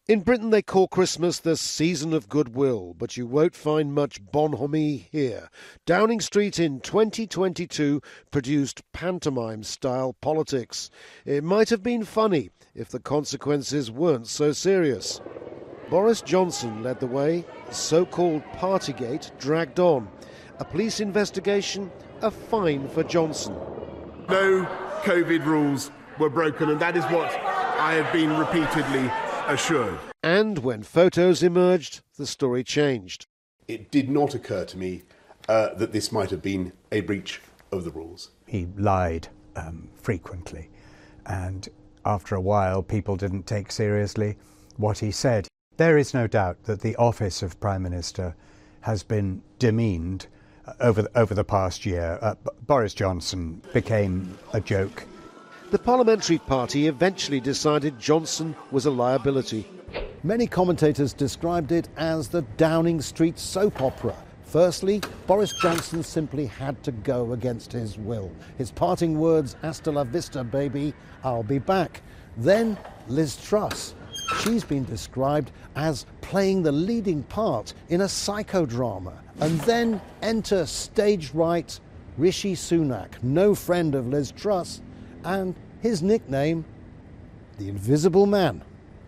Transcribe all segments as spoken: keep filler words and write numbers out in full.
In Britain they call Christmas the season of goodwill, but you won't find much bonhomie here. Downing Street in twenty twenty-two produced pantomime-style politics. It might have been funny if the consequences weren't so serious. Boris Johnson led the way. The so-called Partygate dragged on. A police investigation, a fine for Johnson. No COVID rules were broken, and that is what I have been repeatedly assured. And when photos emerged, the story changed. It did not occur to me uh, that this might have been a breach of the rules. He lied um, frequently, and after a while people didn't take seriously what he said. There is no doubt that the office of Prime Minister has been demeaned uh, over, the, over the past year. Uh, B- Boris Johnson became a joke. The parliamentary party eventually decided Johnson was a liability. Many commentators described it as the Downing Street soap opera. Firstly, Boris Johnson simply had to go against his will. His parting words, "Hasta la vista, baby, I'll be back." Then Liz Truss. She's been described as playing the leading part in a psychodrama. And then enter stage right Rishi Sunak, no friend of Liz Truss, and his nickname, the Invisible Man.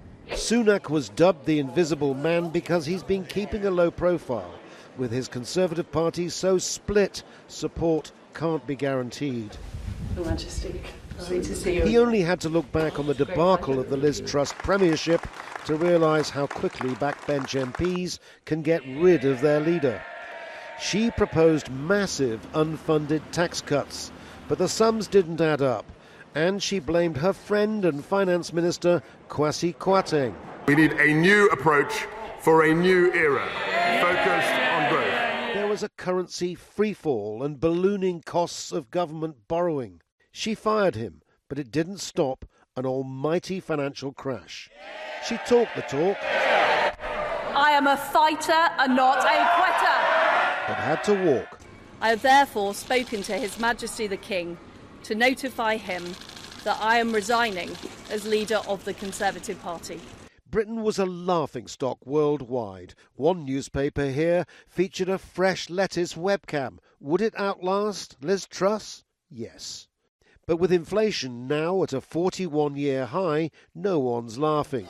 Sunak was dubbed the Invisible Man because he's been keeping a low profile. With his Conservative Party so split, support can't be guaranteed. Your Majesty, lovely to see you. He only had to look back on the debacle of the Liz Truss premiership to realise how quickly backbench M Ps can get rid of their leader. She proposed massive unfunded tax cuts, but the sums didn't add up, and she blamed her friend and finance minister, Kwasi Kwarteng. We need a new approach for a new era, focused on growth. There was a currency freefall and ballooning costs of government borrowing. She fired him, but it didn't stop an almighty financial crash. She talked the talk. I am a fighter and not a quitter. But had to walk. I have therefore spoken to His Majesty the King to notify him that I am resigning as leader of the Conservative Party. Britain was a laughingstock worldwide. One newspaper here featured a fresh lettuce webcam. Would it outlast Liz Truss? Yes. But with inflation now at a forty-one-year high, no one's laughing.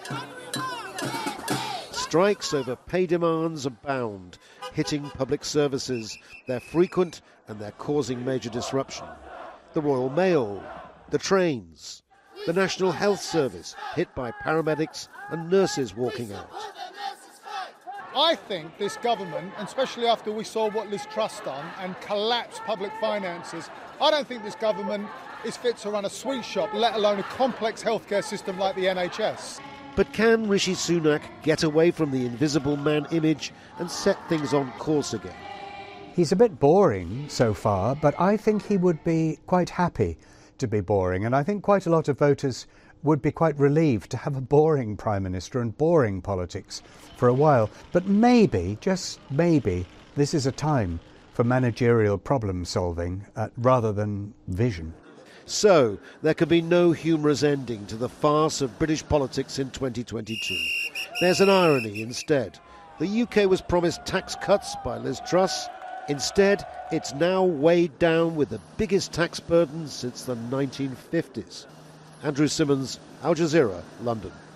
Strikes over pay demands abound, hitting public services. They're frequent and they're causing major disruption. The Royal Mail, the trains, the National Health Service hit by paramedics and nurses walking out. I think this government, especially after we saw what Liz Truss done and collapsed public finances, I don't think this government is fit to run a sweet shop, let alone a complex healthcare system like the N H S. But can Rishi Sunak get away from the Invisible Man image and set things on course again? He's a bit boring so far, but I think he would be quite happy to be boring, and I think quite a lot of voters would be quite relieved to have a boring Prime Minister and boring politics for a while. But maybe, just maybe, this is a time for managerial problem solving uh, rather than vision. So, there could be no humorous ending to the farce of British politics in twenty twenty-two. There's an irony instead. The U K was promised tax cuts by Liz Truss. Instead, it's now weighed down with the biggest tax burden since the nineteen fifties. Andrew Simmons, Al Jazeera, London.